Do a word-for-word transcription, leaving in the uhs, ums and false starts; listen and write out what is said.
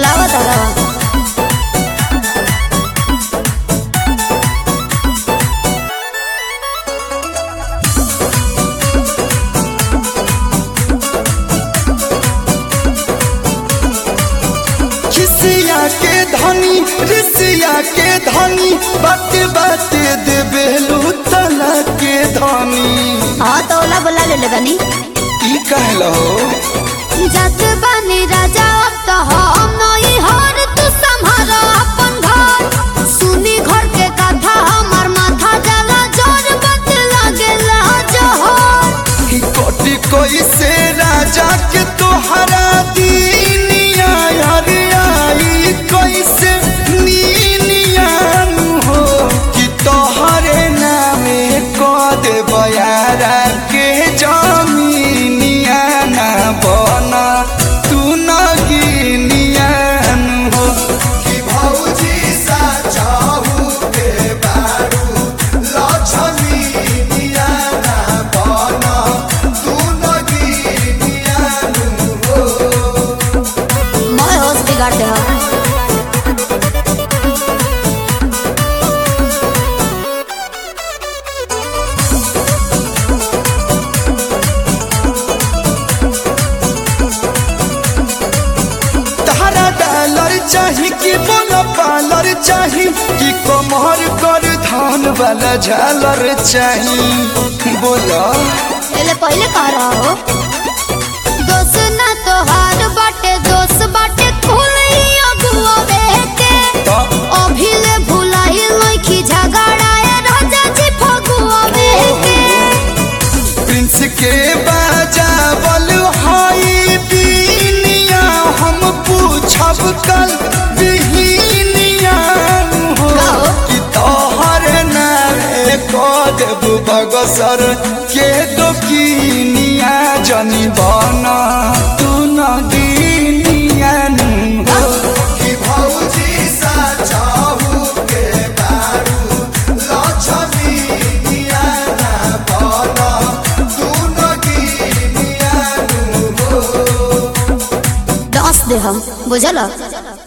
लगावा दगा खिसिया के धनी रिसिया के धनी बात बात दे बेलू तला के धनी। हाँ तो ओला बोला ले ले बनी ई कहलो जत बनी राजा अब तो हम नहीं हर तू संभाल अपन घर सुनी घर के कथा हमर माथा जला जोर बत लागेला जोहर कोटि कोई से राजा के तोहरा दीनिया यार आई कोई से नीनिया हो कि तोहरे नामे को दे बयारा के जमीनिया ना बना तू न गिनिया हो कि भौजी सा चाहू के बारू लक्ष्मीनिया ना बना तू न गिनिया हो। मैं होश बिगाड़ दे हम तारा डॉलर चाही कि बोलो पालर चाही कि कमर कर धान वाला झालर चाही बोलो एले पहले कह रहा हो दोस्त ना तोहार बाटे दोस्त बाटे खुली अगुआ बेके अभी ले भुलाई लइखी झगड़ाए राजा जी फगुआ बेके प्रिंस के बाजा बोलो हाई बीनिया हम पूछब कल बिहिनिया हो कि तोहर नामे को देब बगसर के दोकिनिया जनी बना तू न गिनिया हो कि भौजी सा चाहू के बारू लक्ष्मीनिया ना बना तू न गिनिया हो। दस दे हम बुझल।